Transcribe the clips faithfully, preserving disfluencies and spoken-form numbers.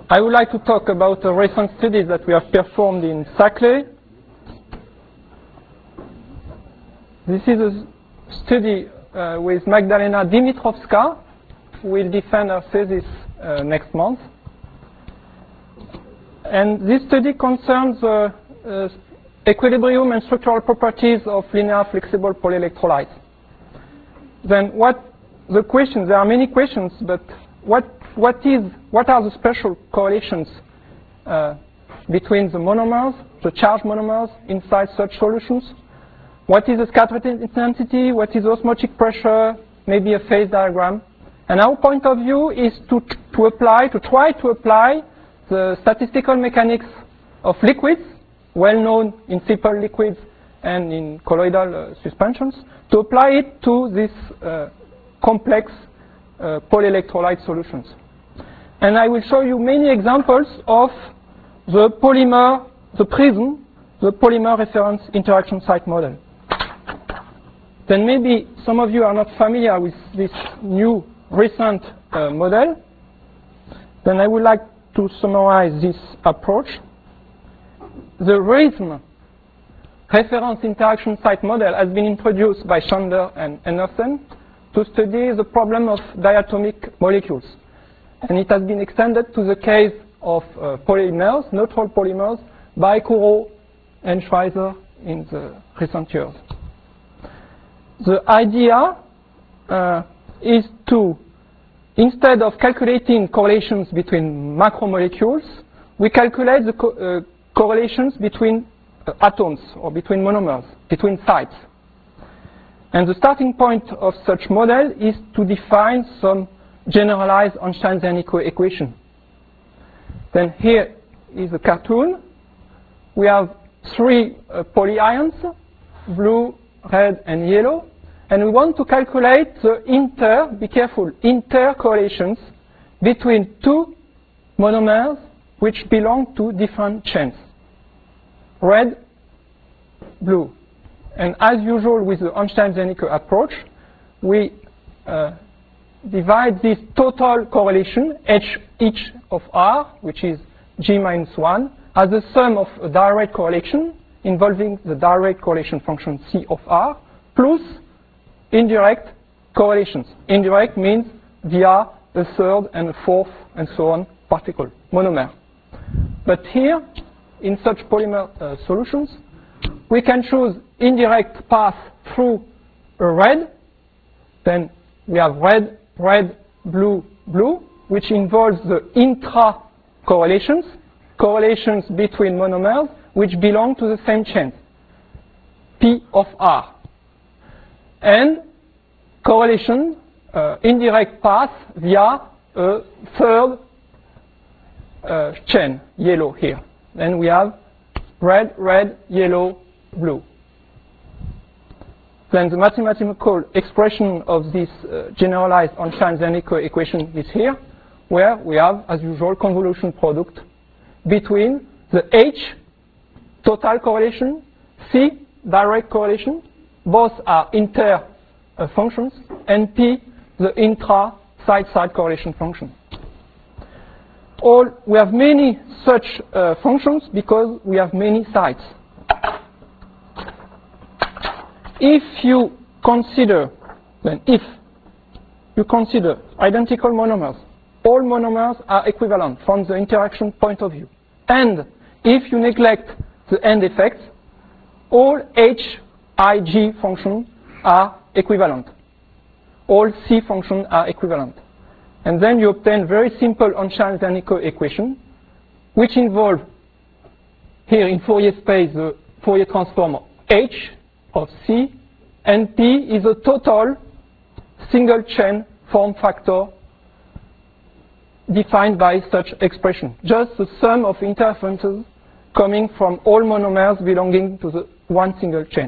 I would like to talk about a recent study that we have performed in Saclay. This is a study uh, with Magdalena Dimitrovska, who will defend her thesis uh, next month. And this study concerns uh, uh, equilibrium and structural properties of linear flexible polyelectrolytes. Then what the questions, there are many questions, but what, what, is, what are the special correlations uh, between the monomers, the charged monomers inside such solutions? What is the scattering intensity? What is osmotic pressure? Maybe a phase diagram. And our point of view is to, to apply, to try to apply the statistical mechanics of liquids, well known in simple liquids and in colloidal uh, suspensions, to apply it to these uh, complex uh, polyelectrolyte solutions. And I will show you many examples of the polymer, the PRISM, the polymer reference interaction site model. Then maybe some of you are not familiar with this new recent uh, model. Then I would like to summarize this approach. The RISM reference interaction site model has been introduced by Chandler and Anderson to study the problem of diatomic molecules. And it has been extended to the case of uh, polymers, neutral polymers, by Kouro and Schweizer in the recent years. The idea uh, is to, instead of calculating correlations between macromolecules, we calculate the co uh, correlations between uh, atoms or between monomers, between sites. And the starting point of such model is to define some generalized Einstein-Zernikow equation. Then here is a cartoon. We have three uh, polyions, blue, red, and yellow. And we want to calculate the inter, be careful, intercorrelations between two monomers which belong to different chains. Red, blue. And as usual with the Einstein-Zernikow approach, we uh, divide this total correlation, H each of R, which is G minus one, as the sum of a direct correlation involving the direct correlation function C of R, plus indirect correlations. Indirect means via a third and a fourth and so on particle, monomer. But here, in such polymer uh, solutions, we can choose indirect path through a red. Then we have red, red, blue, blue, which involves the intra-correlations, correlations between monomers which belong to the same chain, P of R. And correlation, uh, indirect path via a third uh, chain, yellow here. Then we have red, red, yellow, blue. Then the mathematical expression of this uh, generalized Einstein-Zernikow equation is here, where we have, as usual, convolution product between the H, total correlation, C, direct correlation, both are inter uh, functions, and P, the intra side-side correlation function. All, we have many such uh, functions because we have many sites. If you consider, then if you consider identical monomers, all monomers are equivalent from the interaction point of view. And if you neglect the end effects, all H, I, G functions are equivalent. All C functions are equivalent. And then you obtain very simple Einstein-Zernikow equation, which involve here in Fourier space the Fourier transform of H of C, and P is a total single chain form factor defined by such expression. Just the sum of interferences coming from all monomers belonging to the one single chain.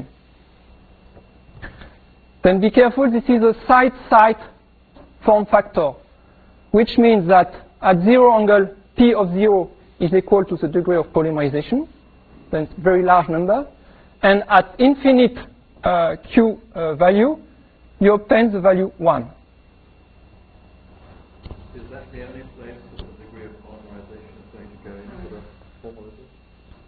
Then be careful, this is a side-side form factor, which means that at zero angle, P of zero is equal to the degree of polymerization. Then it's a very large number. And at infinite uh, Q uh, value, you obtain the value one. Is that the only place that the degree of polymerization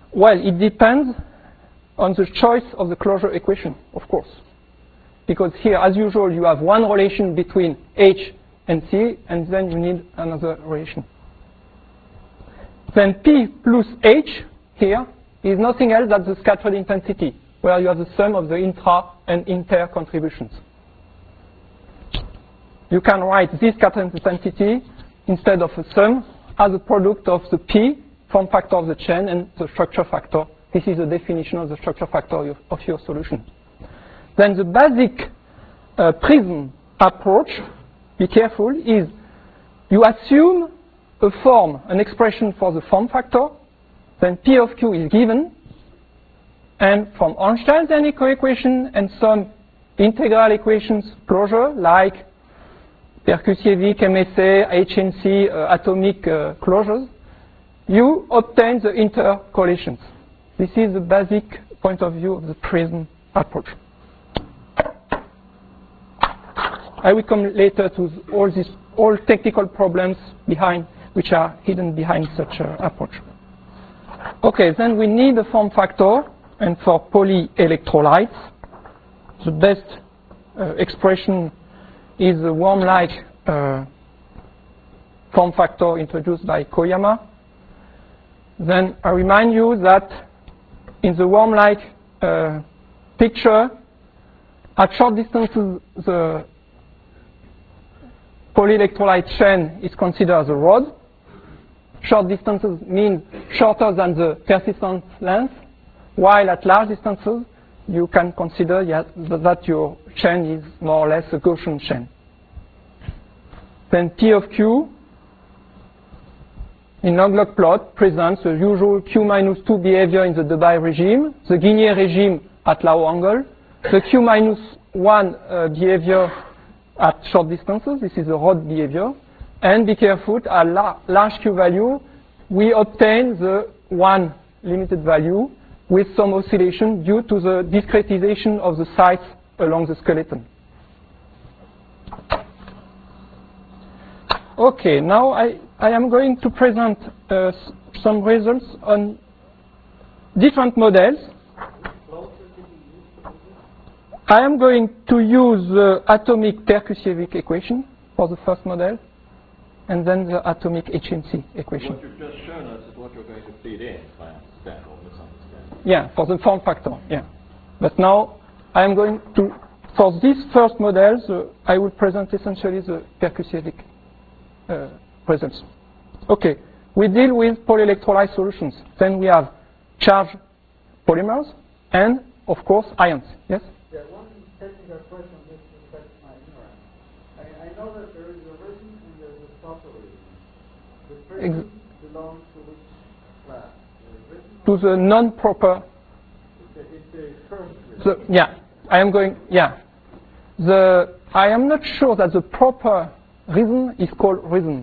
Well, it depends on the choice of the closure equation, of course. Because here, as usual, you have one relation between H and C, and then you need another relation. Then P plus H here is nothing else than the scattered intensity, where you have the sum of the intra and inter contributions. You can write this scattered intensity instead of a sum as a product of the P, form factor of the chain, and the structure factor. This is the definition of the structure factor of your solution. Then the basic uh, prism approach, be careful, is you assume a form, an expression for the form factor, then P of Q is given, and from Einstein-Zernike coequation and some integral equations closure, like Perkusiewicz, M S A, H N C, uh, atomic uh, closures, you obtain the intercorrelations. This is the basic point of view of the prism approach. I will come later to all these all technical problems behind, which are hidden behind such an approach. Okay, then we need a form factor, and for polyelectrolytes, the best uh, expression is the worm-like uh, form factor introduced by Koyama. Then I remind you that in the worm-like uh, picture, at short distances, the polyelectrolyte chain is considered as a rod. Short distances mean shorter than the persistence length, while at large distances, you can consider yeah, that your chain is more or less a Gaussian chain. Then P of Q in log-log plot presents the usual Q minus two behavior in the Debye regime, the Guinier regime at low angle, the Q minus one uh, behavior at short distances. This is a rod behavior. And be careful, at la large Q value, we obtain the one limited value with some oscillation due to the discretization of the sites along the skeleton. Okay, now I, I am going to present uh, some results on different models. I am going to use the atomic Perkusiewicz equation for the first model, and then the atomic H N C equation. What you've just shown us is what you're going to feed in, if I understand or misunderstand. Yeah, for the form factor, yeah. But now I am going to, for this first model, the, I will present essentially the Perkusiewicz uh, results. Okay, we deal with polyelectrolyte solutions. Then we have charged polymers and, of course, ions. Yes? Yeah, one technical question with respect to my ignorance. I, I know that there is a resin and there is a proper resin. The resin belongs to which class? The to the non-proper. It's a, it's a first resin. The, yeah, I am going. Yeah, the I am not sure that the proper resin is called resin.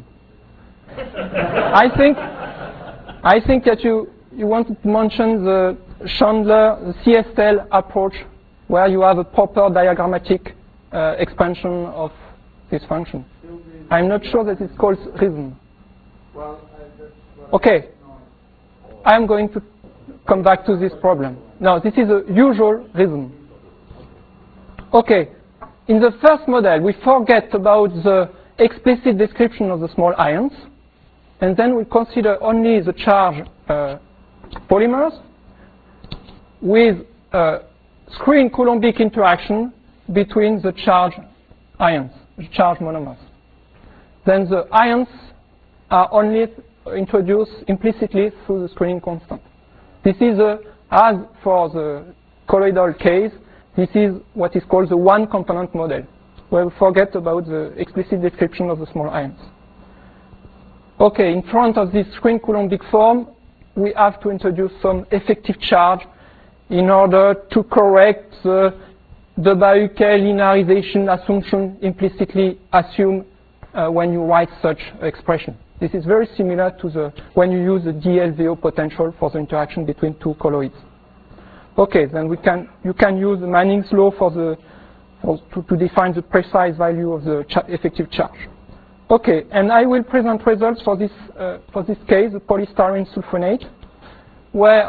I think I think that you you wanted to mention the Chandler, the C S L approach, where you have a proper diagrammatic uh, expansion of this function. I'm not sure that it's called reason. Well, I just, well, okay, I'm going to come back to this problem. Now, this is a usual reason. Okay, in the first model, we forget about the explicit description of the small ions, and then we consider only the charged uh, polymers with uh, screen Coulombic interaction between the charged ions, the charged monomers. Then the ions are only introduced implicitly through the screening constant. This is, a, as for the colloidal case, this is what is called the one-component model, where we forget about the explicit description of the small ions. Okay, in front of this screen Coulombic form, we have to introduce some effective charge in order to correct the Debye-Hückel linearization assumption implicitly assumed uh, when you write such expression. This is very similar to the when you use the D L V O potential for the interaction between two colloids. Okay, then we can you can use the Manning's law for the for, to, to define the precise value of the cha effective charge. Okay, and I will present results for this uh, for this case, the polystyrene sulfonate, where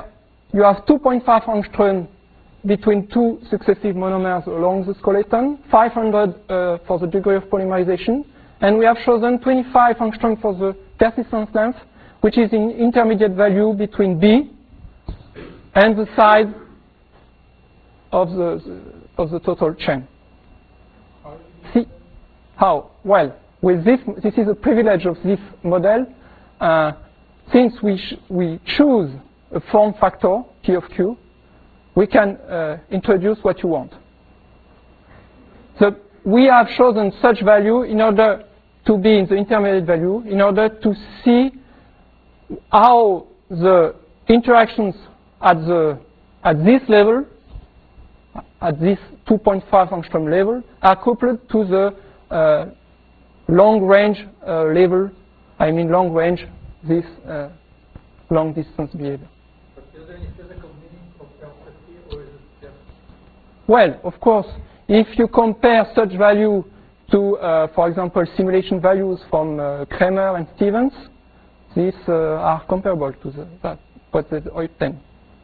you have two point five angstrom between two successive monomers along the skeleton, five hundred uh, for the degree of polymerization, and we have chosen twenty-five angstrom for the persistence length, which is an intermediate value between B and the size of the, of the total chain. See how? Well, with this, this is a privilege of this model. Uh, since we, sh we choose a form factor, P of Q, we can uh, introduce what you want. So we have chosen such value in order to be in the intermediate value, in order to see how the interactions at, the, at this level, at this two point five angstrom level, are coupled to the uh, long range uh, level, I mean long range, this uh, long distance behavior. But is there any physical meaning of L fifty, or is it just? Well, of course, if you compare such value to, uh, for example, simulation values from uh, Kramer and Stevens, these uh, are comparable to the, that, what they obtain.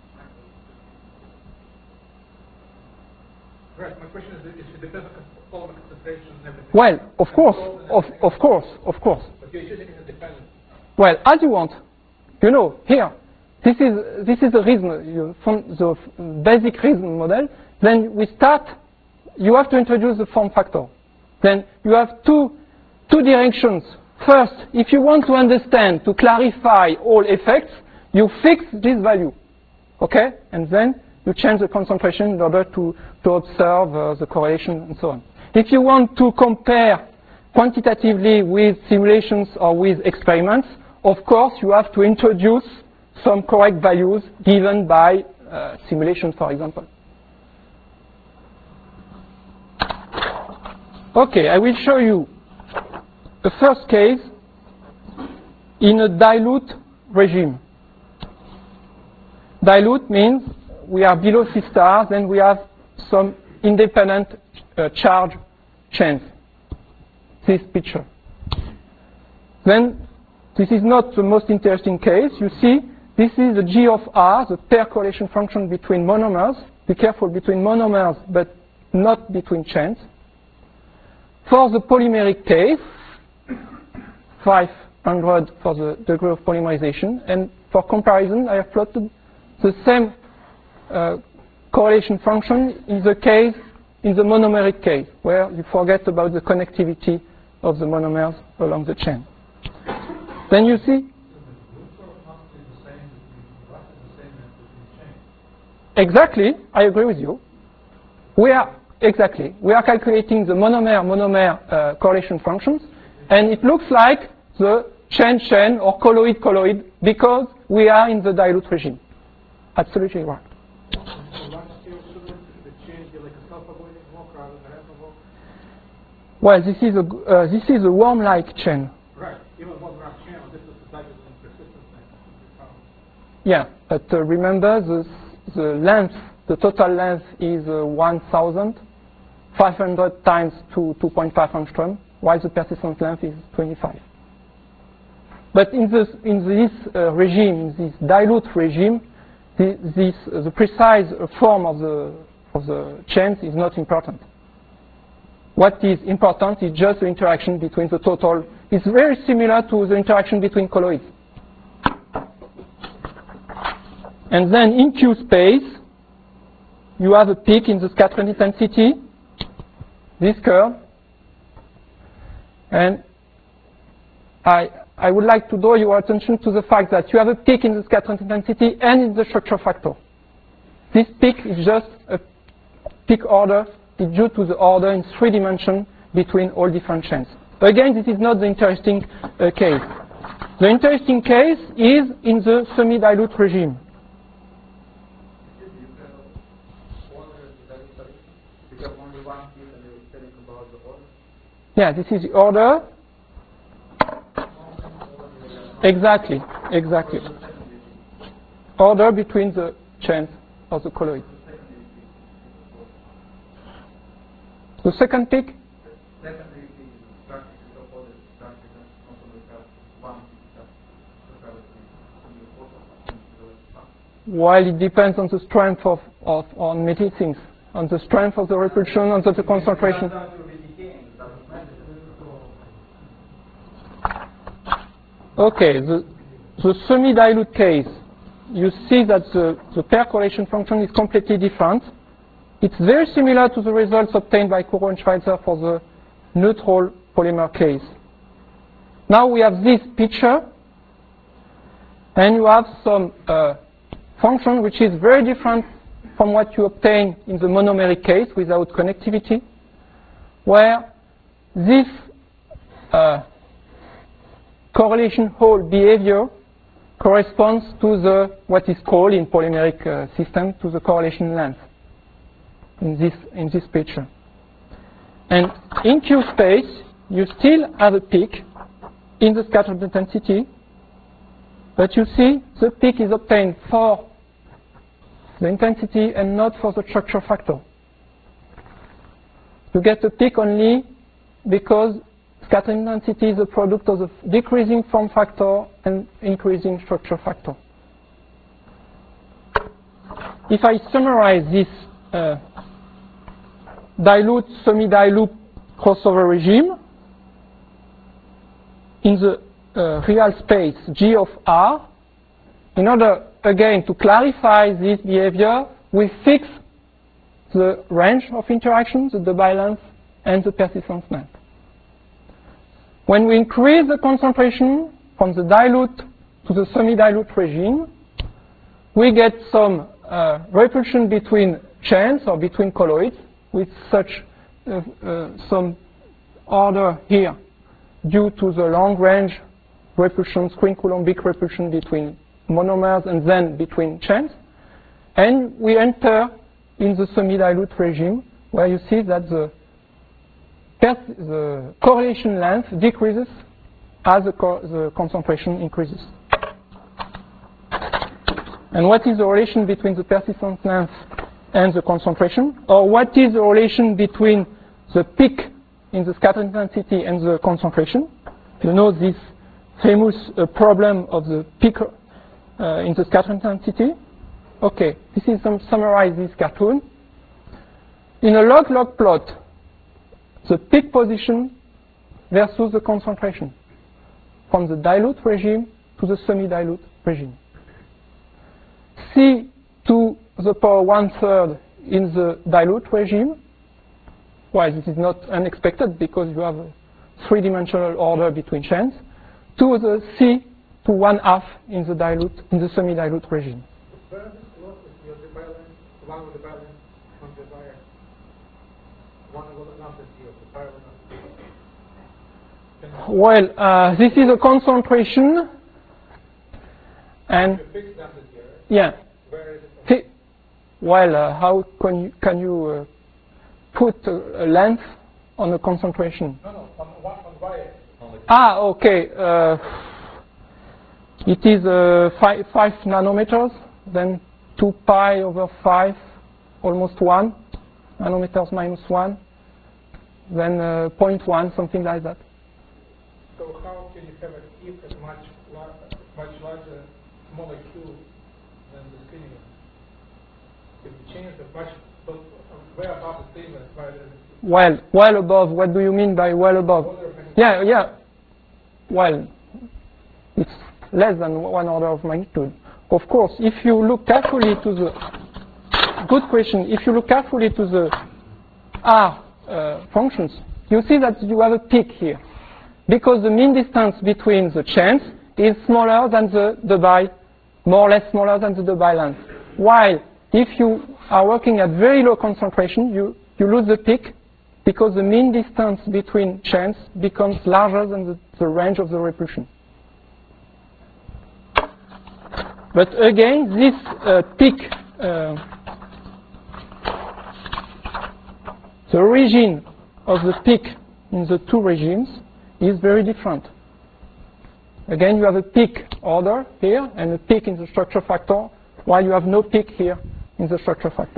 Right. My question is, is it depends on polymer concentration and everything? Well, of course, of, of course, of course. But you're using it independent. Well, as you want. You know, here, this is, this is the reason, you, from the basic reason model. Then we start, you have to introduce the form factor. Then you have two, two directions. First, if you want to understand, to clarify all effects, you fix this value. Okay? And then you change the concentration in order to, to observe uh, the correlation and so on. If you want to compare quantitatively with simulations or with experiments, of course, you have to introduce some correct values given by uh, simulation, for example. Okay, I will show you the first case in a dilute regime. Dilute means we are below C star, then we have some independent uh, charge chains. This picture. Then this is not the most interesting case. You see, this is the G of R, the pair correlation function between monomers. Be careful, between monomers, but not between chains. For the polymeric case, five hundred for the degree of polymerization. And for comparison, I have plotted the same uh, correlation function in the case, in the monomeric case, where you forget about the connectivity of the monomers along the chain. Then you see, exactly, I agree with you. We are, exactly, we are calculating the monomer-monomer uh, correlation functions, and it looks like the chain-chain or colloid-colloid because we are in the dilute regime. Absolutely right. Well, this is a, uh, this is a worm-like chain. Right, even one graph channel, this is the type of persistence thing. Yeah, but uh, remember the, the length, the total length is uh, one thousand, five hundred times to two point five angstrom, while the persistence length is twenty-five. But in this, in this uh, regime, in this dilute regime, the, this, uh, the precise uh, form of the, of the chains is not important. What is important is just the interaction between the total. It's very similar to the interaction between colloids. And then in Q space, you have a peak in the scattering intensity, this curve. And I, I would like to draw your attention to the fact that you have a peak in the scattering intensity and in the structure factor. This peak is just a peak order. It's due to the order in three dimensions between all different chains. Again, this is not the interesting uh, case. The interesting case is in the semi-dilute regime. Yeah, this is the order. Exactly, exactly. Order between the chains of the colloid. The second peak? while it depends on the strength of, of on many things, on the strength of the repulsion, on the, the concentration. Okay, the, the semi-dilute case, you see that the, the pair correlation function is completely different. It's very similar to the results obtained by Kuro and Schweitzer for the neutral polymer case. Now we have this picture, and you have some uh, function which is very different from what you obtain in the monomeric case without connectivity, where this uh, correlation hole behavior corresponds to the what is called in polymeric uh, system to the correlation length in this in this picture. And in Q space, you still have a peak in the scattered intensity, but you see the peak is obtained for the intensity and not for the structure factor. You get a peak only because scattering intensity is a product of the decreasing form factor and increasing structure factor. If I summarize this uh, dilute, semi-dilute crossover regime, in the uh, real space G of R, in order again to clarify this behavior, we fix the range of interactions, the Debye length, and the persistence length. When we increase the concentration from the dilute to the semi-dilute regime, we get some uh, repulsion between chains or between colloids with such uh, uh, some order here due to the long range repulsion, screen-Coulombic repulsion between monomers and then between chains. And we enter in the semi-dilute regime where you see that the, the correlation length decreases as the, co the concentration increases. And what is the relation between the persistence length and the concentration? Or what is the relation between the peak in the scatter intensity and the concentration? You know this famous uh, problem of the peak uh, in the scatter intensity. Okay, this is some summarize this cartoon. In a log-log plot, the peak position versus the concentration from the dilute regime to the semi-dilute regime. C to the power one-third in the dilute regime. Well, this is not unexpected because you have a three-dimensional order between chains. To the C to one-half in the dilute, in the semi-dilute regime. Where is what is your Debye length, along with the balance from the Debye? One will not be of the Debye length. Well, uh, this is a concentration, and yeah. Where is it? Well, uh, how can you can you uh, put a, a length on a concentration? No, no, on one on wire. Ah, okay. Uh, it is uh, five, five nanometers, then two pi over five, almost one nanometers minus one, then uh, zero point one, something like that. So how can you have a if a much lar much larger molecule than the screening? If you change the much but way above the same as by the Well, well above. What do you mean by well above? Yeah, yeah. Well, it's less than one order of magnitude. Of course, if you look carefully to the, good question, if you look carefully to the R uh, functions, you see that you have a peak here. Because the mean distance between the chains is smaller than the Debye, more or less smaller than the Debye length. While if you are working at very low concentration, you, you lose the peak because the mean distance between chains becomes larger than the, the range of the repulsion. But again, this uh, peak, uh, the origin of the peak in the two regimes is very different. Again, you have a peak order here and a peak in the structure factor, while you have no peak here in the structure factor.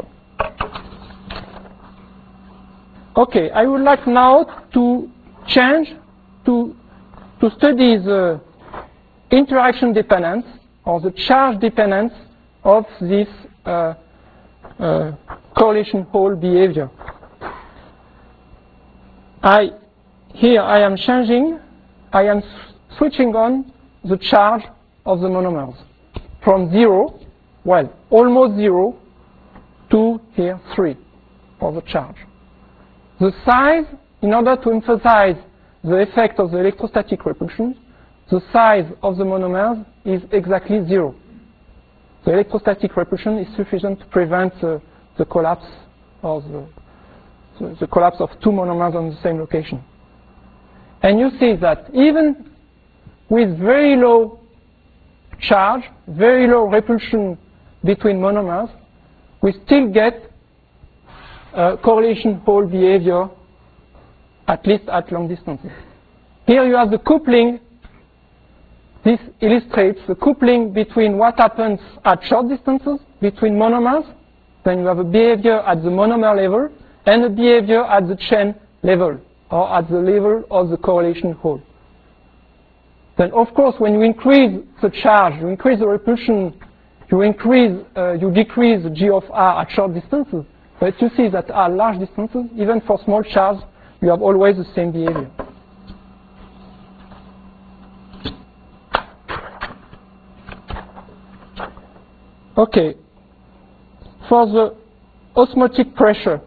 Okay, I would like now to change to, to study the interaction dependence or the charge dependence of this uh, uh, correlation hole behavior. I, here I am changing, I am switching on the charge of the monomers from zero, well, almost zero, to here three for the charge. The size, in order to emphasize the effect of the electrostatic repulsion, the size of the monomers is exactly zero. The electrostatic repulsion is sufficient to prevent uh, the collapse of the, the, the collapse of two monomers on the same location. And you see that even with very low charge, very low repulsion between monomers, we still get uh, correlation hole behavior, at least at long distances. Here you have the coupling. This illustrates the coupling between what happens at short distances between monomers. Then you have a behavior at the monomer level and a behavior at the chain level, or at the level of the correlation hole. Then, of course, when you increase the charge, you increase the repulsion, you increase, uh, you decrease the G of R at short distances. But you see that at large distances, even for small charge, you have always the same behavior. Okay. For the osmotic pressure,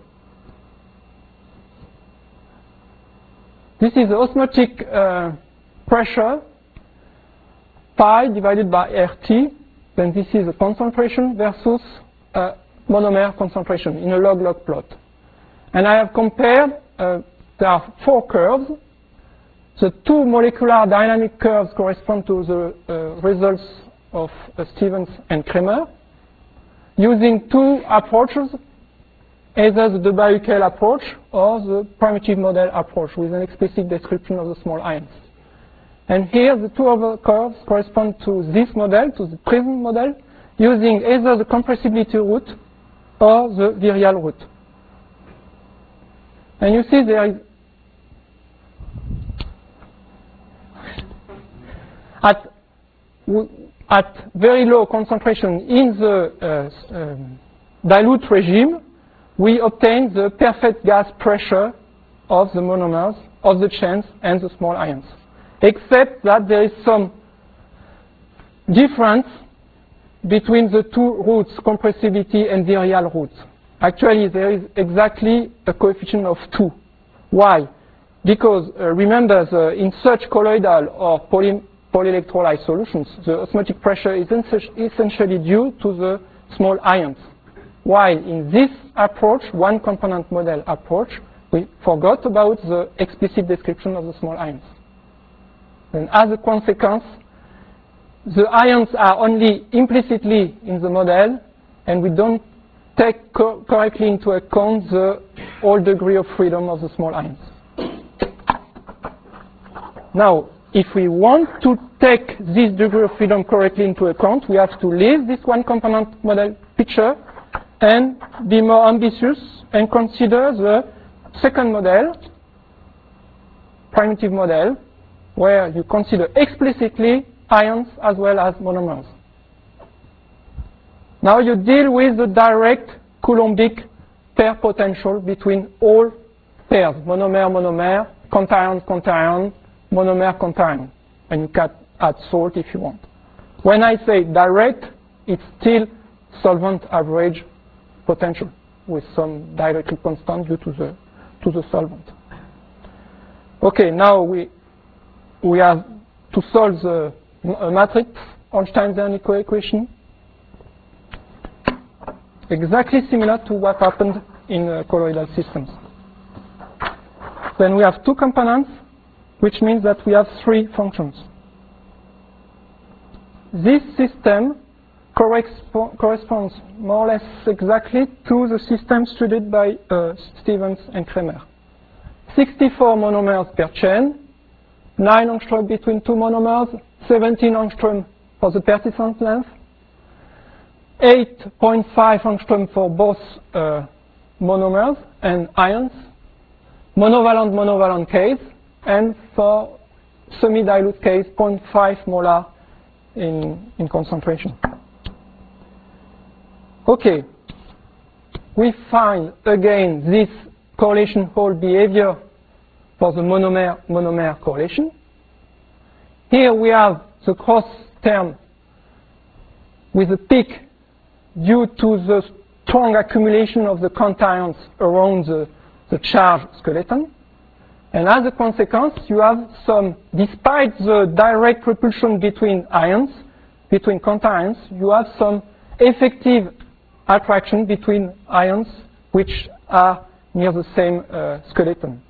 this is the osmotic uh, pressure, pi divided by R T. Then this is the concentration versus uh, monomer concentration in a log-log plot. And I have compared, uh, there are four curves. The two molecular dynamic curves correspond to the uh, results of uh, Stevens and Kramer, using two approaches, either the W-K L approach or the primitive model approach with an explicit description of the small ions. And here the two other curves correspond to this model, to the PRISM model, using either the compressibility route or the virial route. And you see there is at at very low concentration in the uh, um, dilute regime, we obtain the perfect gas pressure of the monomers, of the chains, and the small ions. Except that there is some difference between the two routes, compressibility and virial routes. Actually, there is exactly a coefficient of two. Why? Because uh, remember, the, in such colloidal or poly polyelectrolyte solutions, the osmotic pressure is essentially due to the small ions. While in this approach, one component model approach, we forgot about the explicit description of the small ions. And as a consequence, the ions are only implicitly in the model, and we don't take co correctly into account the whole degree of freedom of the small ions. Now, if we want to take this degree of freedom correctly into account, we have to leave this one component model picture and be more ambitious and consider the second model, primitive model, where you consider explicitly ions as well as monomers. Now you deal with the direct Coulombic pair potential between all pairs, monomer, monomer, contagion, contagion, monomer, contagion. And you can add salt if you want. When I say direct, it's still solvent average potential with some dielectric constant due to the, to the solvent. Okay, now we, we have to solve the a matrix Einstein-Zernicke equation, exactly similar to what happened in uh, colloidal systems. Then we have two components, which means that we have three functions. This system correspo corresponds more or less exactly to the system studied by uh, Stevens and Kramer. sixty-four monomers per chain, nine angstrom between two monomers, seventeen angstrom for the persistent length, eight point five angstrom for both uh, monomers and ions, monovalent monovalent case, and for semi-dilute case, zero point five molar in, in concentration. Okay, we find again this correlation Hall behavior for the monomer monomer correlation. Here we have the cross term with a peak due to the strong accumulation of the cations around the, the charged skeleton. And as a consequence, you have some, despite the direct repulsion between ions, between cations, you have some effective attraction between ions which are near the same uh, skeleton.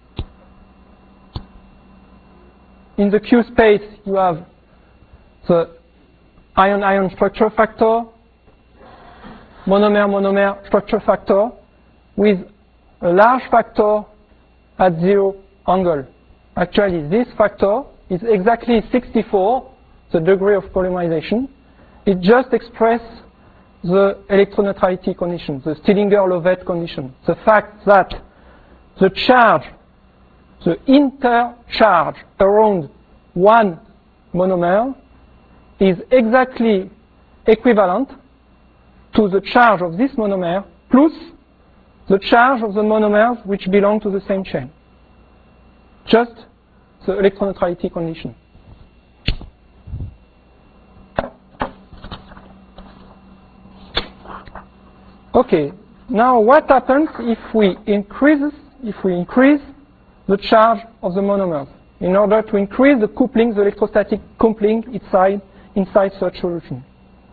In the Q space, you have the ion-ion structure factor, monomer-monomer structure factor, with a large factor at zero angle. Actually, this factor is exactly sixty-four, the degree of polymerization. It just expresses the electroneutrality condition, the Stillinger-Lovett condition. The fact that the charge, the intercharge around one monomer is exactly equivalent to the charge of this monomer plus the charge of the monomers which belong to the same chain. Just the electroneutrality condition. Okay, now what happens if we increase if we increase the charge of the monomers in order to increase the coupling, the electrostatic coupling inside inside such solution?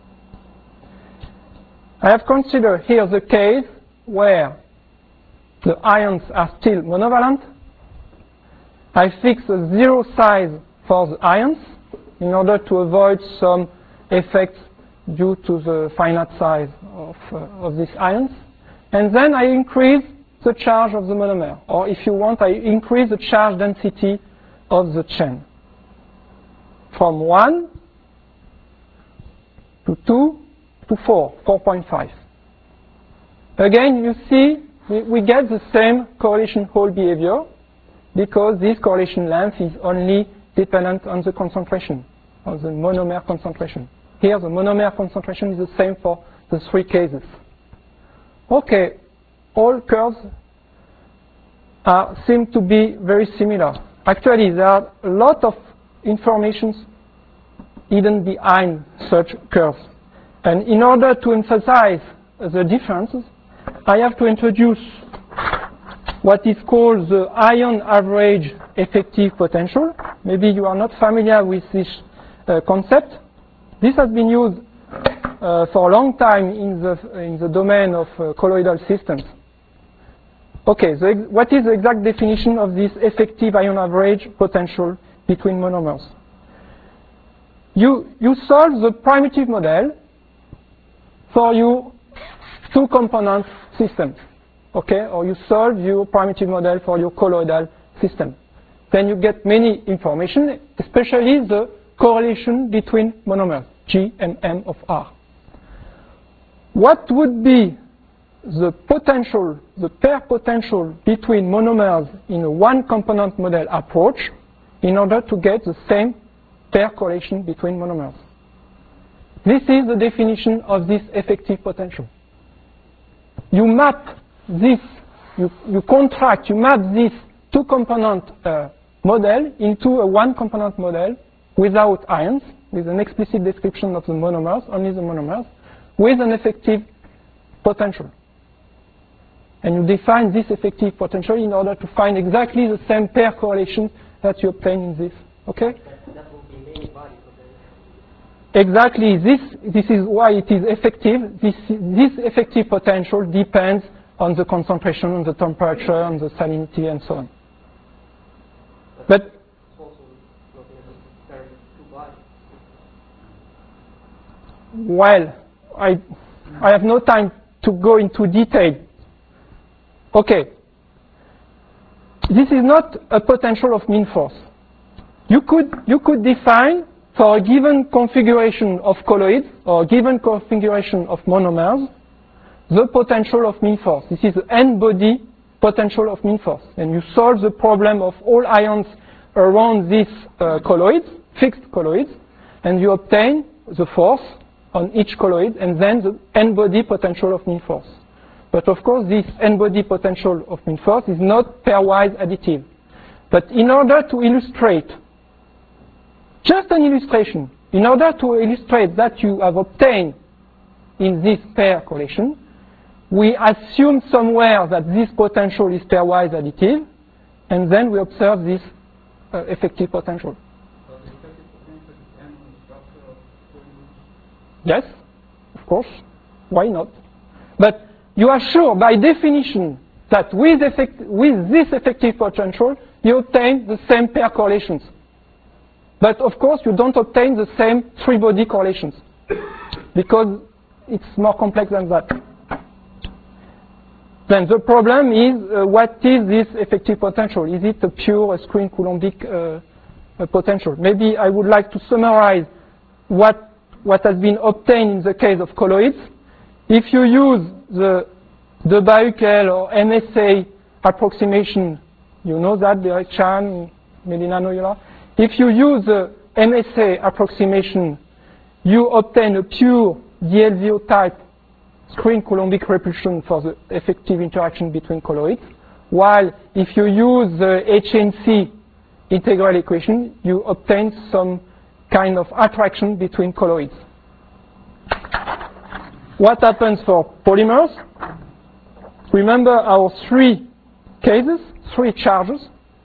I have considered here the case where the ions are still monovalent. I fix a zero size for the ions in order to avoid some effects due to the finite size of, uh, of these ions. And then I increase the charge of the monomer. Or if you want, I increase the charge density of the chain from one to two to four, four point five. Again, you see, we, we get the same correlation Hall behavior because this correlation length is only dependent on the concentration, on the monomer concentration. Here, the monomer concentration is the same for the three cases. Okay, all curves are, seem to be very similar. Actually, there are a lot of information hidden behind such curves. And in order to emphasize the differences, I have to introduce what is called the ion average effective potential. Maybe you are not familiar with this uh, concept. This has been used uh, for a long time in the, in the domain of uh, colloidal systems. Okay, the, what is the exact definition of this effective ion average potential between monomers? You, you solve the primitive model for your two-component system, okay? Or you solve your primitive model for your colloidal system. Then you get many information, especially the correlation between monomers, G and M of R. What would be the potential, the pair potential between monomers in a one-component model approach in order to get the same pair correlation between monomers? This is the definition of this effective potential. You map this, you, you contract, you map this two-component uh, model into a one-component model without ions, with an explicit description of the monomers, only the monomers, with an effective potential. And you define this effective potential in order to find exactly the same pair correlation that you obtain in this. Okay? That will be many body potential. Exactly. This, this is why it is effective. This, this effective potential depends on the concentration, on the temperature, on the salinity, and so on. But It's also not necessarily two bodies. well, I, I have no time to go into detail. Okay. This is not a potential of mean force. You could, you could define for a given configuration of colloids or a given configuration of monomers the potential of mean force. This is the n-body potential of mean force. And you solve the problem of all ions around these uh, colloids, fixed colloids, and you obtain the force on each colloid, and then the n-body potential of mean force. But of course, this n-body potential of mean force is not pairwise additive. But in order to illustrate, just an illustration, in order to illustrate that you have obtained in this pair correlation, we assume somewhere that this potential is pairwise additive, and then we observe this uh, effective potential. So the effective potential is n on the structure of fluid. Yes, of course. Why not? But you are sure, by definition, that with, effect, with this effective potential, you obtain the same pair correlations. But of course, you don't obtain the same three-body correlations, because it's more complex than that. Then the problem is, uh, what is this effective potential? Is it a pure screen Coulombic uh, uh, potential? Maybe I would like to summarize what, what has been obtained in the case of colloids. If you use the de Bahukel or M S A approximation, you know that, Derek Chan, Melina Noyola. If you use the M S A approximation, you obtain a pure D L V O type screen Coulombic repulsion for the effective interaction between colloids, while if you use the H N C integral equation, you obtain some kind of attraction between colloids. What happens for polymers? Remember our three cases, three charges.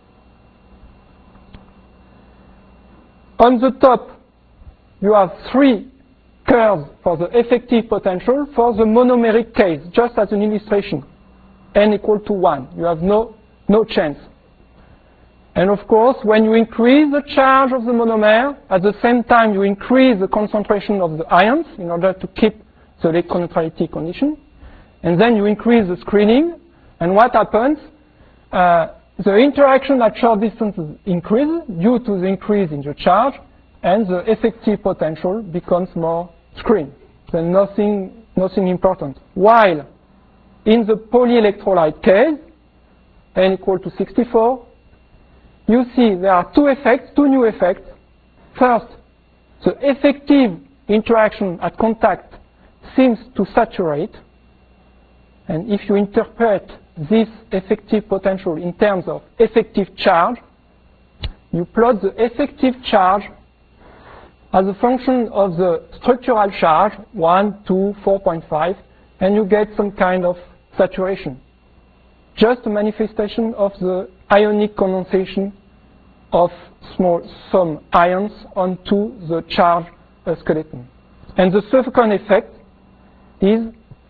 On the top, you have three curves for the effective potential for the monomeric case, just as an illustration. N equal to one. You have no, no chance. And of course, when you increase the charge of the monomer, at the same time you increase the concentration of the ions in order to keep the electron neutrality condition. And then you increase the screening. And what happens? Uh, the interaction at short distances increases due to the increase in the charge, and the effective potential becomes more screened. Then nothing, nothing important. While in the polyelectrolyte case, N equal to sixty-four, you see there are two effects, two new effects. First, the effective interaction at contact seems to saturate. And if you interpret this effective potential in terms of effective charge, you plot the effective charge as a function of the structural charge, one, two, four point five, and you get some kind of saturation. Just a manifestation of the ionic condensation of small some ions onto the charged uh, skeleton. And the second effect is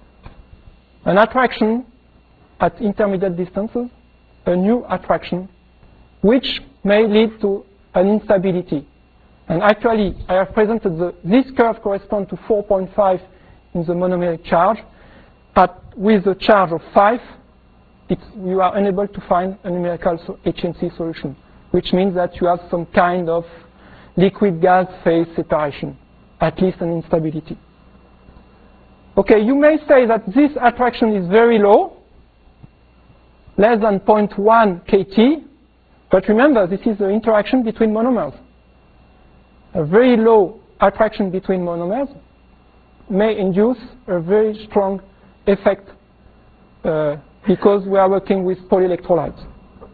an attraction at intermediate distances, a new attraction, which may lead to an instability. And actually, I have presented the, this curve corresponds to four point five in the monomeric charge, but with a charge of five, it's, you are unable to find a numerical so H N C solution, which means that you have some kind of liquid-gas phase separation, at least an instability. Okay, you may say that this attraction is very low, less than zero point one K T, but remember, this is the interaction between monomers. A very low attraction between monomers may induce a very strong effect uh, because we are working with polyelectrolytes.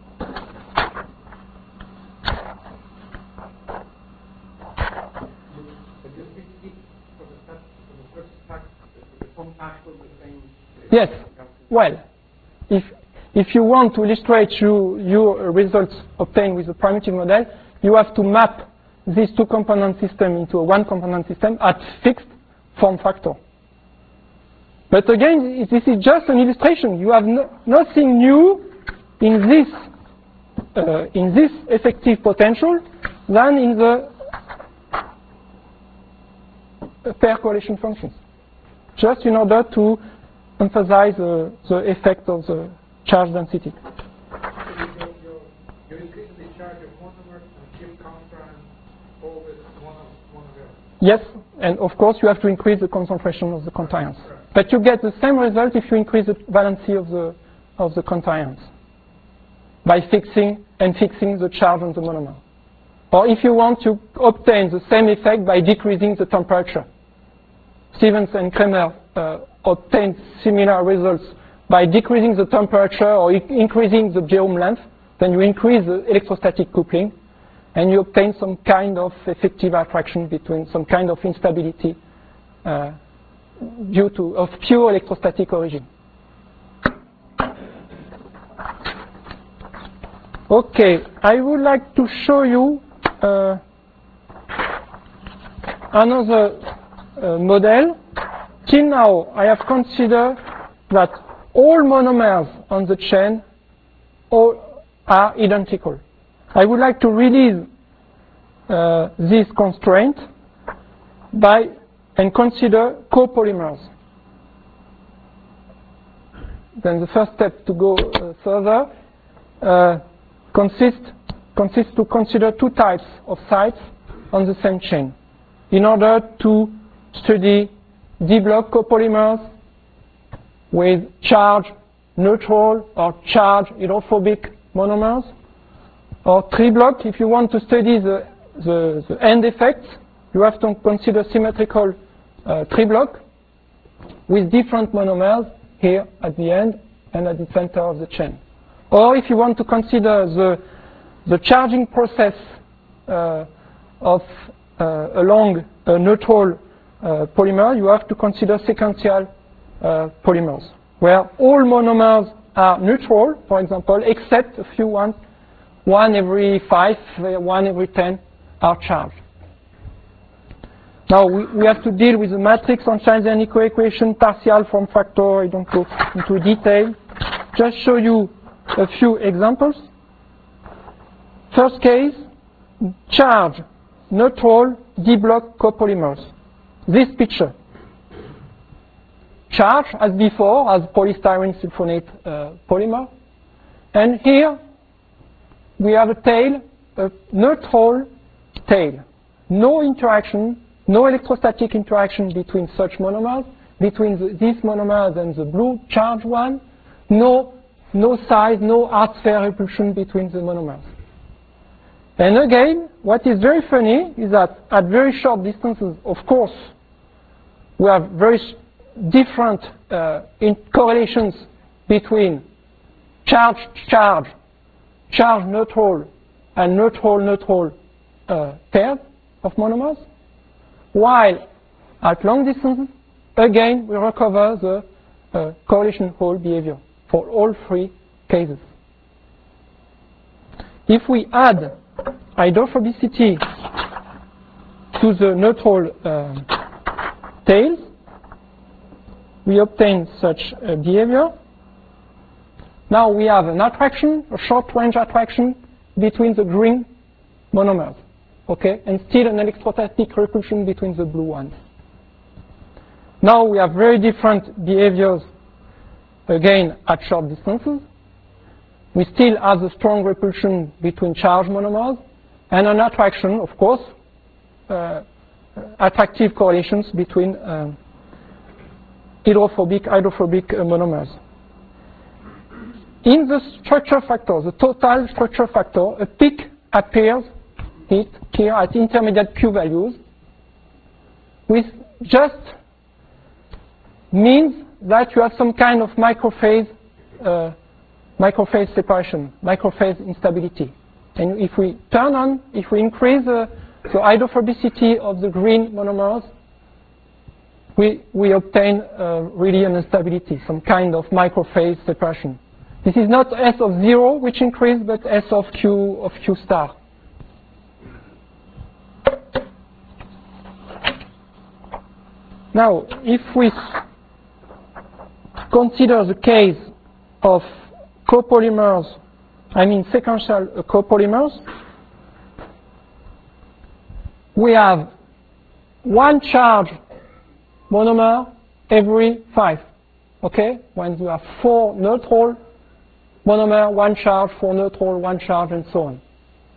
Yes. Well, if if you want to illustrate you, your results obtained with a primitive model, you have to map these two component system into a one component system at fixed form factor. But again, this is just an illustration. You have no, nothing new in this uh, in this effective potential than in the pair correlation functions. Just in order to emphasize uh, the effect of the charge density. So you're, you're increasing the charge of monomers and keep constant always one of one of them. Yes, and of course you have to increase the concentration of the contions. But you get the same result if you increase the valency of the of the contions by fixing and fixing the charge on the monomer. Or if you want to obtain the same effect by decreasing the temperature. Stevens and Kramer uh, obtained similar results by decreasing the temperature or increasing the geom length. Then you increase the electrostatic coupling, and you obtain some kind of effective attraction between some kind of instability uh, due to of pure electrostatic origin. Okay, I would like to show you uh, another uh, model. Till now, I have considered that all monomers on the chain all are identical. I would like to release uh, this constraint by and consider copolymers. Then the first step to go uh, further uh, consists consists to consider two types of sites on the same chain in order to study D-block copolymers with charge neutral or charge hydrophobic monomers, or tri-block. If you want to study the, the, the end effects, you have to consider symmetrical uh, tri-block with different monomers here at the end and at the center of the chain. Or if you want to consider the, the charging process uh, of uh, along a neutral uh, polymer, you have to consider sequential uh, polymers, where all monomers are neutral, for example, except a few ones, one every five, one every ten are charged. Now we, we have to deal with the matrix on Chern-Zernicke equation, partial form factor. I don't go into detail. Just show you a few examples. First case, charge neutral D-block copolymers. This picture. Charge as before, as polystyrene sulfonate uh, polymer. And here we have a tail, a neutral tail. No interaction, no electrostatic interaction between such monomers, between the, these monomers and the blue charged one. No, no size, no art sphere repulsion between the monomers. And again, what is very funny is that at very short distances, of course, we have very different uh, in correlations between charge-charge, charge-neutral, and neutral-neutral uh, pairs of monomers, while at long distances, again, we recover the uh, correlation hole behavior for all three cases. If we add hydrophobicity to the neutral uh, tails, we obtain such a behavior. Now we have an attraction, a short-range attraction between the green monomers, okay, and still an electrostatic repulsion between the blue ones. Now we have very different behaviors, again, at short distances. We still have a strong repulsion between charged monomers, and an attraction, of course, uh, attractive correlations between uh, hydrophobic, hydrophobic uh, monomers. In the structure factor, the total structure factor, a peak appears here at intermediate Q values, which just means that you have some kind of microphase, uh, microphase separation, microphase instability. And if we turn on, if we increase uh, the hydrophobicity of the green monomers, we, we obtain uh, really an instability, some kind of microphase separation. This is not S of zero which increase, but S of Q of Q star. Now, if we consider the case of copolymers, I mean sequential uh, copolymers, we have one charge monomer every five. Okay? When you have four neutral monomer, one charge, four neutral, one charge, and so on.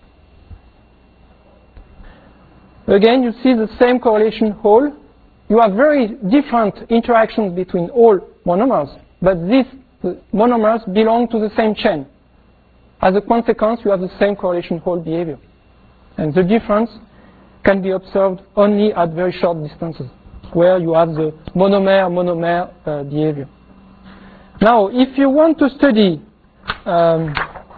Again, you see the same correlation hole. You have very different interactions between all monomers, but these monomers belong to the same chain. As a consequence, you have the same correlation hole behavior. And the difference can be observed only at very short distances. where you have the monomer-monomer uh, behavior. Now, if you want to study um,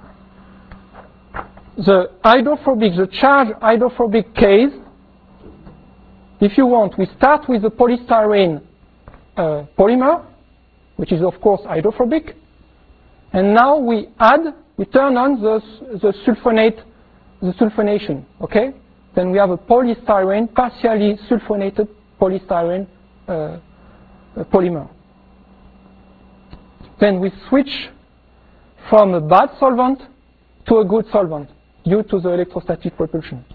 the hydrophobic, the charge hydrophobic case, if you want, we start with the polystyrene uh, polymer, which is of course hydrophobic, and now we add, we turn on the, the sulfonate, the sulfonation, okay? Then we have a polystyrene, partially sulfonated polystyrene uh, polymer. Then we switch from a bad solvent to a good solvent due to the electrostatic repulsion.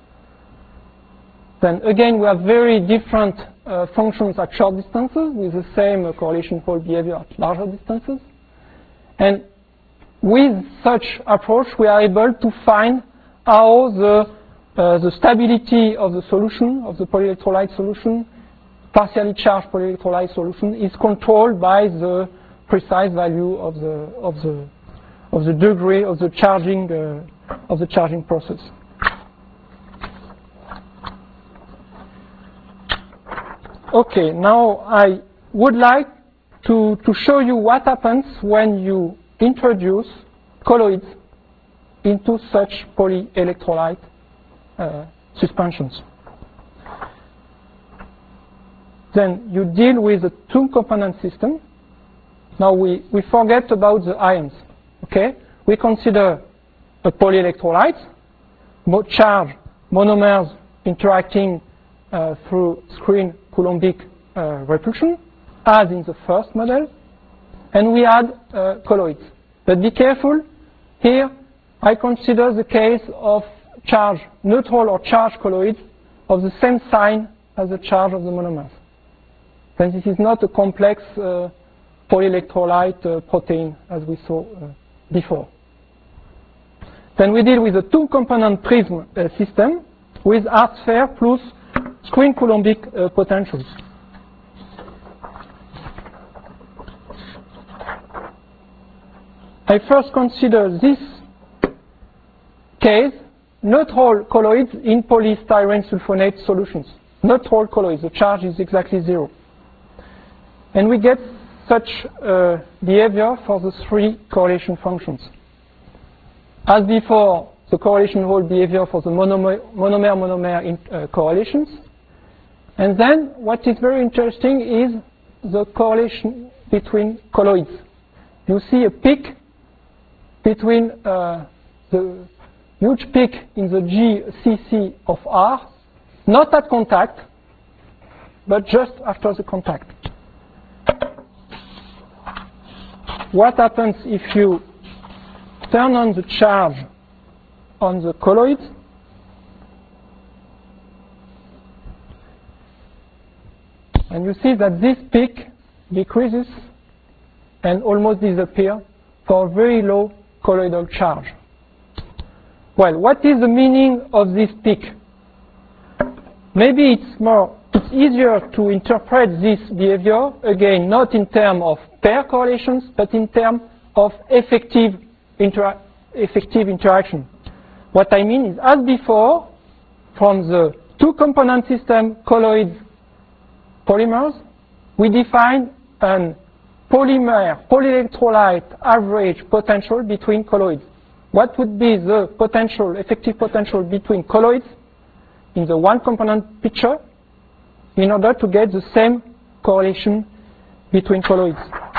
Then again, we have very different uh, functions at short distances with the same uh, correlation hole behavior at larger distances. And with such approach, we are able to find how the, uh, the stability of the solution, of the polyelectrolyte solution, partially charged polyelectrolyte solution, is controlled by the precise value of the, of the, of the degree of the charging, uh, of the charging process. Okay, now I would like to, to show you what happens when you introduce colloids into such polyelectrolyte uh, suspensions. Then you deal with a two-component system. Now we, we forget about the ions. Okay? We consider a polyelectrolyte, mo charged monomers interacting uh, through screen Coulombic uh, repulsion, as in the first model, and we add uh, colloids. But be careful, here I consider the case of charge, neutral or charged colloids of the same sign as the charge of the monomers. Then this is not a complex uh, polyelectrolyte uh, protein as we saw uh, before. Then we deal with a two-component prism uh, system with hard sphere plus screen Coulombic uh, potentials. I first consider this case neutral colloids in polystyrene sulfonate solutions. Neutral colloids, the charge is exactly zero. And we get such uh, behavior for the three correlation functions. As before, the correlation hole behavior for the monomer-monomer uh, correlations. And then what is very interesting is the correlation between colloids. You see a peak between uh, the huge peak in the G C C of R, not at contact, but just after the contact. What happens if you turn on the charge on the colloids? And you see that this peak decreases and almost disappears for a very low colloidal charge. Well, what is the meaning of this peak? Maybe it's more, it's easier to interpret this behavior, again, not in terms of pair correlations, but in terms of effective, intera effective interaction. What I mean is, as before, from the two-component system colloids polymers, we define an polymer, polyelectrolyte average potential between colloids. What would be the potential, effective potential between colloids in the one-component picture in order to get the same correlation between colloids?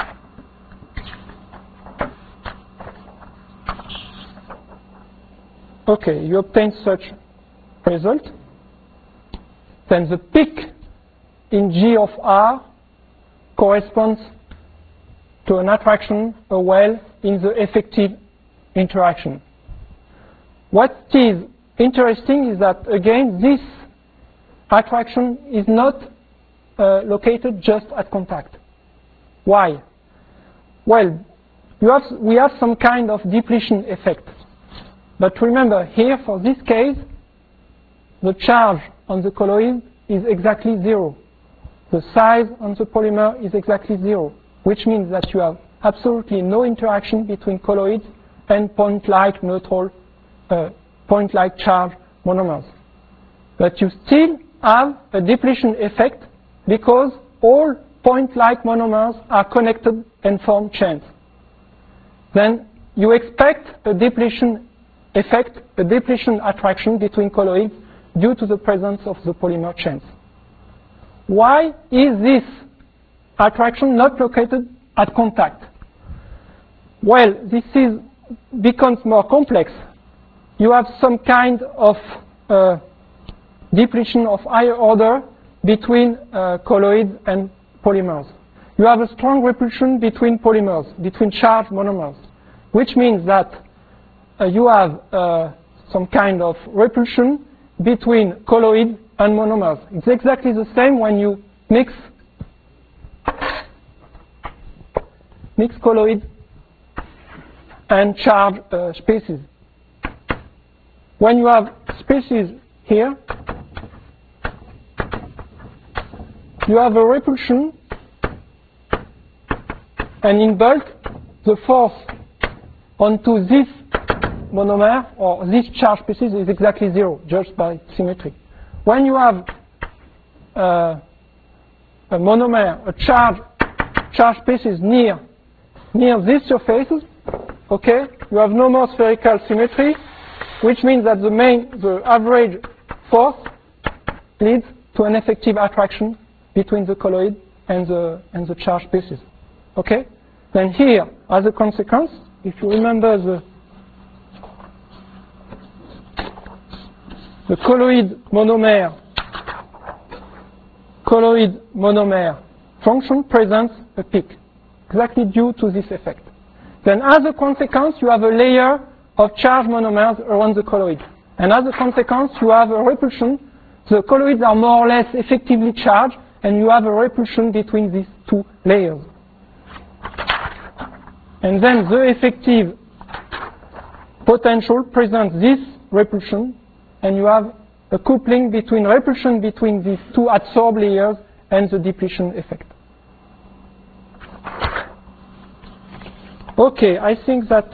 Okay, you obtain such result. Then the peak in G of R corresponds to an attraction, a well, in the effective interaction. What is interesting is that, again, this attraction is not uh, located just at contact. Why? Well, you have, we have some kind of depletion effect. But remember, here, for this case, the charge on the colloid is exactly zero. The size on the polymer is exactly zero, which means that you have absolutely no interaction between colloids and point-like neutral, uh, point-like charge monomers. But you still have a depletion effect because all point-like monomers are connected and form chains. Then you expect a depletion effect, a depletion attraction between colloids due to the presence of the polymer chains. Why is this attraction not located at contact? Well, this is, becomes more complex. You have some kind of uh, depletion of higher order between uh, colloids and polymers. You have a strong repulsion between polymers, between charged monomers, which means that uh, you have uh, some kind of repulsion between colloids and monomers. It's exactly the same when you mix mix colloids and charged uh, species. When you have species here, you have a repulsion, and in bulk, the force onto this monomer or this charged species is exactly zero, just by symmetry. When you have uh, a monomer, a charged charged species near near these surfaces, okay, you have no more spherical symmetry, which means that the main, the average force leads to an effective attraction between the colloid and the and the charged species. Okay? Then here, as a consequence, if you remember the the colloid monomer colloid monomer function presents a peak, exactly due to this effect. Then as a consequence, you have a layer of charged monomers around the colloid. And as a consequence, you have a repulsion. The colloids are more or less effectively charged, and you have a repulsion between these two layers. And then the effective potential presents this repulsion, and you have a coupling between repulsion between these two adsorbed layers and the depletion effect. Okay, I think that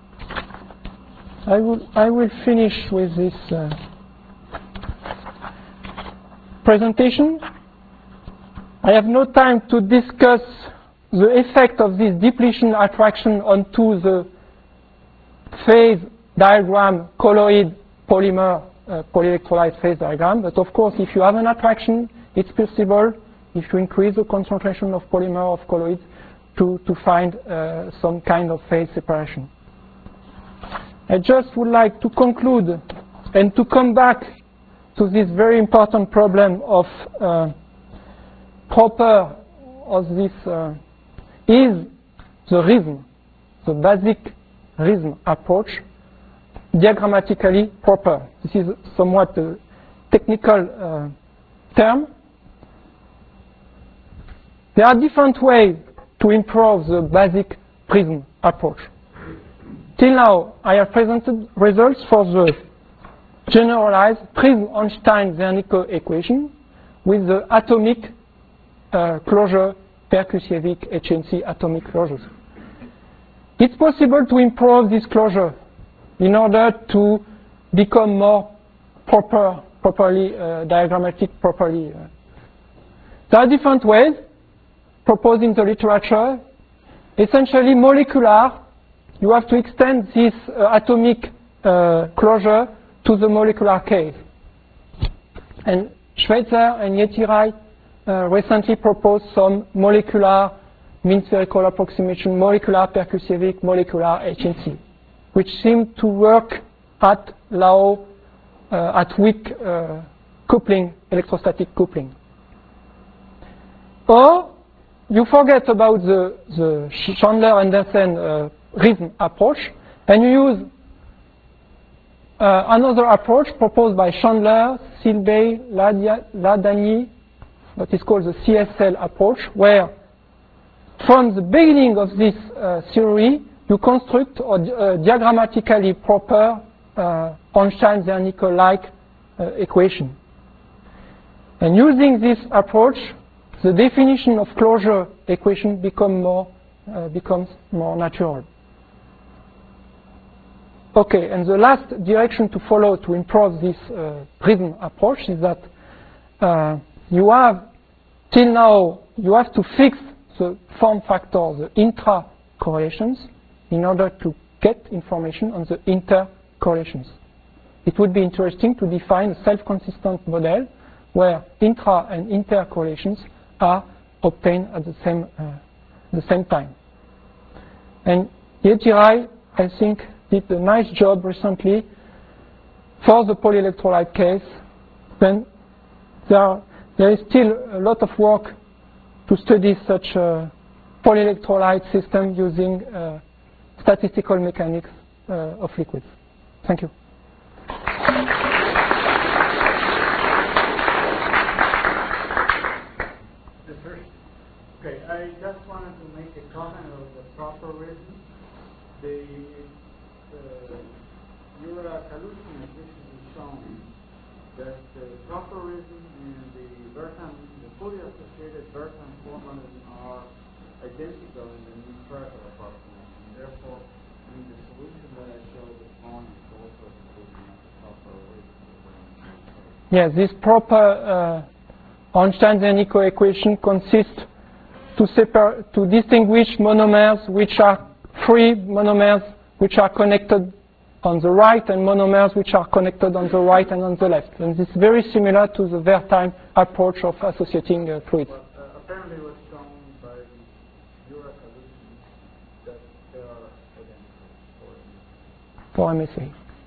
I will, I will finish with this uh, presentation. I have no time to discuss the effect of this depletion attraction onto the phase diagram, colloid polymer uh, polyelectrolyte phase diagram. But of course, if you have an attraction, it's possible, if you increase the concentration of polymer of colloids, to, to find uh, some kind of phase separation. I just would like to conclude and to come back to this very important problem of uh, proper of this uh, is the rhythm, the basic rhythm approach, diagrammatically proper. This is somewhat a technical uh, term. There are different ways to improve the basic prism approach. Till now, I have presented results for the generalized Prism-Einstein-Zernicke equation with the atomic uh, closure Perkusiewicz H N C atomic closures. It's possible to improve this closure in order to become more proper, properly uh, diagrammatic, properly. Uh. There are different ways proposed in the literature. Essentially molecular. You have to extend this uh, atomic uh, closure to the molecular case. And Schweitzer and Yetirai uh, recently proposed some molecular mean spherical approximation, molecular Perkusiewicz, molecular H N C, which seem to work at low, uh, at weak uh, coupling, electrostatic coupling. Or you forget about the, the Chandler-Andersen uh, rhythm approach, and you use uh, another approach proposed by Chandler, Silbey, Ladany, what is called the C S L approach, where from the beginning of this uh, theory, you construct a uh, diagrammatically proper uh, Einstein-Zernicke-like uh, equation. And using this approach, the definition of closure equation become more, uh, becomes more natural. Okay, and the last direction to follow to improve this uh, prism approach is that uh, you have till now, you have to fix the form factor, the intra-correlations, in order to get information on the inter-correlations. It would be interesting to define a self-consistent model where intra and inter-correlations are obtained at the same, uh, the same time. And Yetirai, I think, did a nice job recently for the polyelectrolyte case. Then there, are, there is still a lot of work to study such a polyelectrolyte system using uh, statistical mechanics uh, of liquids. Thank you. Okay, I just wanted to make a comment of the proper reason. The uh, Urey-Kaluzhkin equation is showing that the proper reason and the Bertan, the fully associated Bertan formalism are identical in the numerical approximation. Therefore, I mean, the solution that I showed this morning is also a solution of the proper reason. Yes, this proper uh, Ornstein-Zernicke equation consists to, separ to distinguish monomers which are free monomers which are connected on the right and monomers which are connected on the right and on the left. And this is very similar to the Wertheim approach of associating uh, fluids. But uh, apparently it was shown by Urey-Kaluzhkin that they are identical For M S A.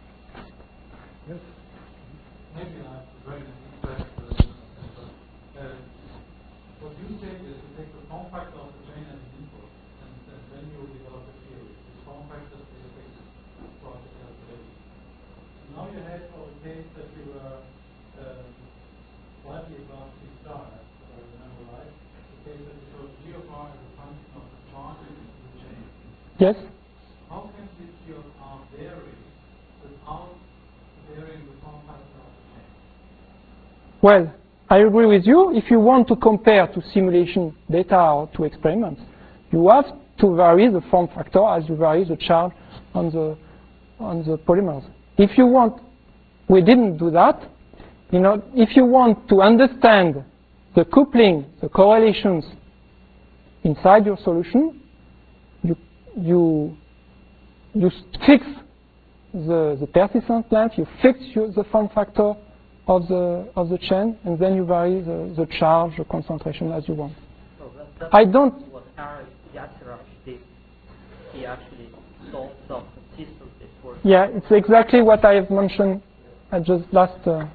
Yes. Maybe I'm very interested. Uh, what you say is to take the form factor of the chain as an input, and, and then you develop a theory. The form factor is the basis for the calculation. Now you had for the case that you were uh, slightly above T star, if I remember right. The case that you showed G of R as a function of the charges in the chain. Yes? How can this G of R vary without varying the form factor of the chain? Well, I agree with you. If you want to compare to simulation data or to experiments, you have to vary the form factor as you vary the charge on the, on the polymers. If you want, we didn't do that. You know, if you want to understand the coupling, the correlations inside your solution, you, you, you fix the, the persistent length, you fix your, the form factor of the of the chain, and then you vary the, the charge, the concentration as you want. So that, that's I don't. what Aaron Yatirai did. He actually solved self-consistently for. Yeah, it's exactly what I have mentioned at just last. Uh,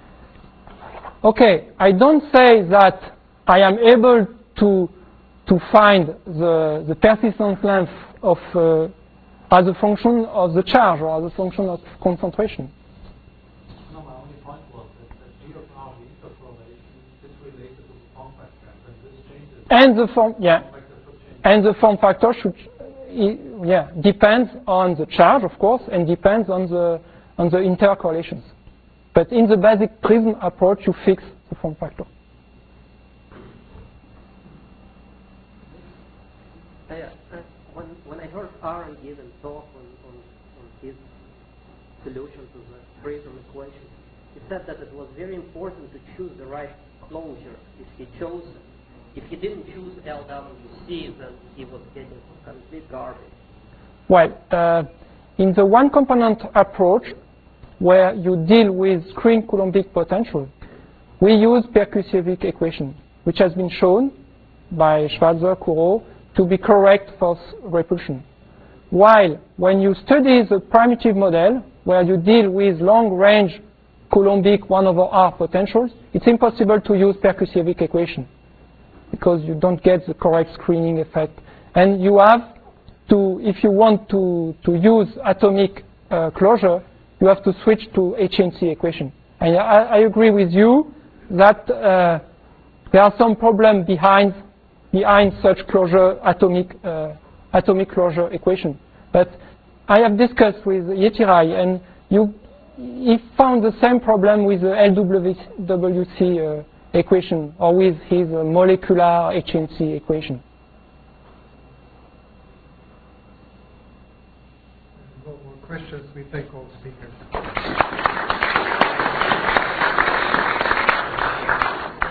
okay, I don't say that I am able to to find the the persistent length of uh, as a function of the charge or as a function of concentration. No, my only point was that the G of R, the intercorrelation, is related to the form factor, and this changes. And the form, yeah, form factor should change. and the form factor should, yeah, depends on the charge, of course, and depends on the on the intercorrelations. But in the basic prism approach, you fix the form factor. I, uh, when, when I heard Aaron give and talk on, on, on his solution to the prism equation, he said that it was very important to choose the right closure. If he chose, if he didn't choose L W C, then he was getting complete garbage. Well, uh, in the one-component approach, where you deal with screen Coulombic potential, we use Perkusiewicz equation, which has been shown by Schwarzer, Courreau, to be correct for repulsion. While when you study the primitive model, where you deal with long-range Coulombic one over R potentials, it's impossible to use Perkusiewicz equation because you don't get the correct screening effect. And you have to, if you want to, to use atomic uh, closure, you have to switch to H N C equation. And I, I agree with you that uh, there are some problems behind behind such closure atomic uh, atomic closure equation. But I have discussed with Yetirai, and you he found the same problem with the L W C uh, equation or with his uh, molecular H N C equation. No more questions. We thank all speakers.